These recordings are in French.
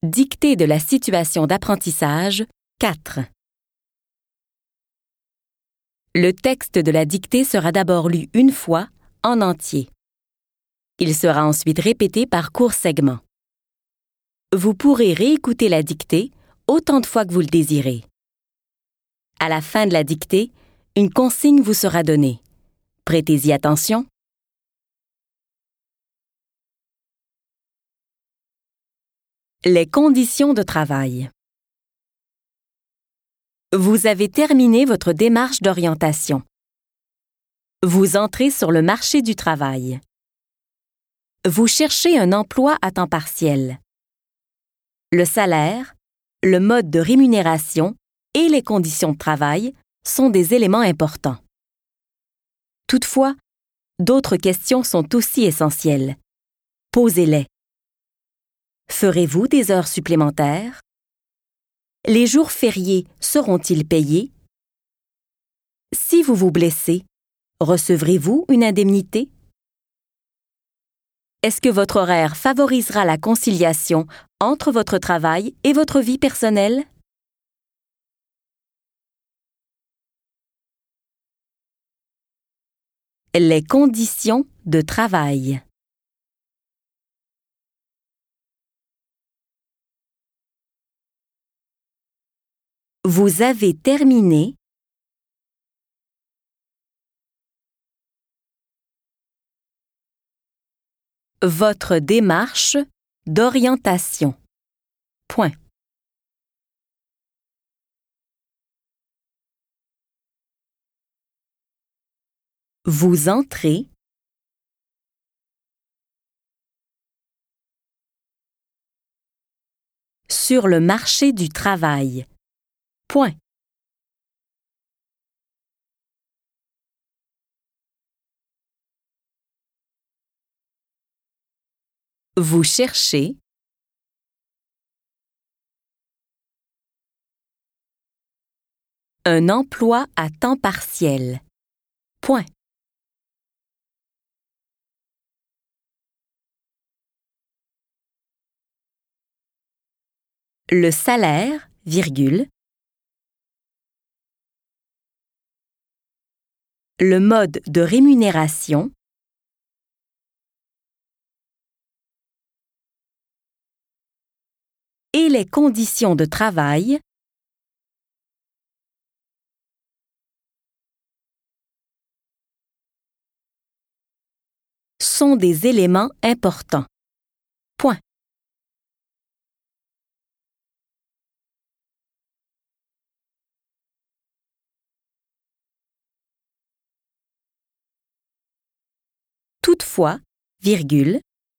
Dictée de la situation d'apprentissage 4. Le texte de la dictée sera d'abord lu une fois, en entier. Il sera ensuite répété par courts segments. Vous pourrez réécouter la dictée autant de fois que vous le désirez. À la fin de la dictée, une consigne vous sera donnée. Prêtez-y attention. Les conditions de travail. Vous avez terminé votre démarche d'orientation. Vous entrez sur le marché du travail. Vous cherchez un emploi à temps partiel. Le salaire, le mode de rémunération et les conditions de travail sont des éléments importants. Toutefois, d'autres questions sont aussi essentielles. Posez-les. Ferez-vous des heures supplémentaires? Les jours fériés seront-ils payés? Si vous vous blessez, recevrez-vous une indemnité? Est-ce que votre horaire favorisera la conciliation entre votre travail et votre vie personnelle? Les conditions de travail. Vous avez terminé votre démarche d'orientation. Point. Vous entrez sur le marché du travail. Point. Vous cherchez un emploi à temps partiel. Point. Le salaire, virgule, le mode de rémunération, et les conditions de travail sont des éléments importants. Point. Toutefois, virgule,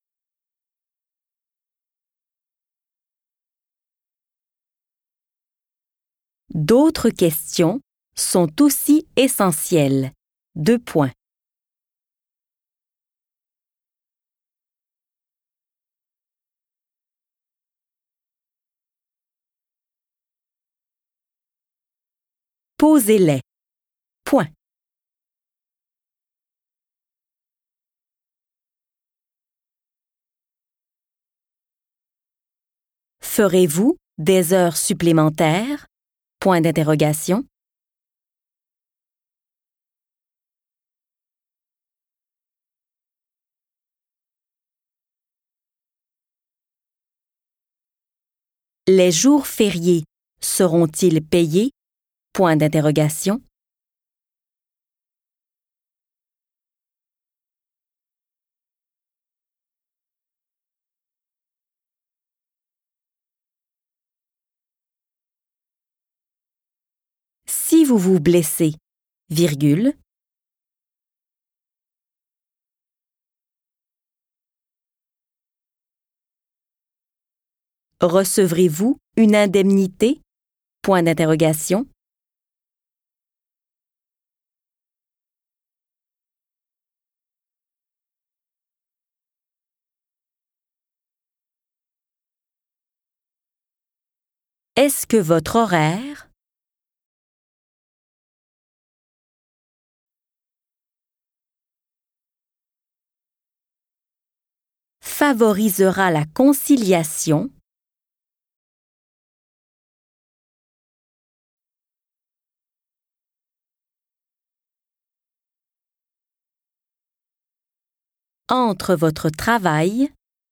d'autres questions sont aussi essentielles. 2 points. Posez-les. Point. Ferez-vous des heures supplémentaires? Point d'interrogation. Les jours fériés seront-ils payés? Point d'interrogation. Si vous vous blessez, virgule, recevrez-vous une indemnité? Point d'interrogation. Est-ce que votre horaire favorisera la conciliation entre votre travail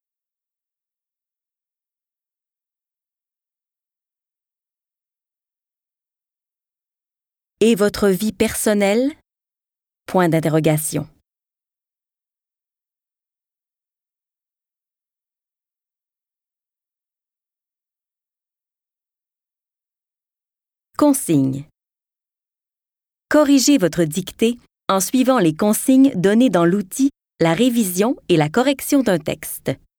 et votre vie personnelle? Point d'interrogation. Consignes. Corrigez votre dictée en suivant les consignes données dans l'outil La révision et la correction d'un texte.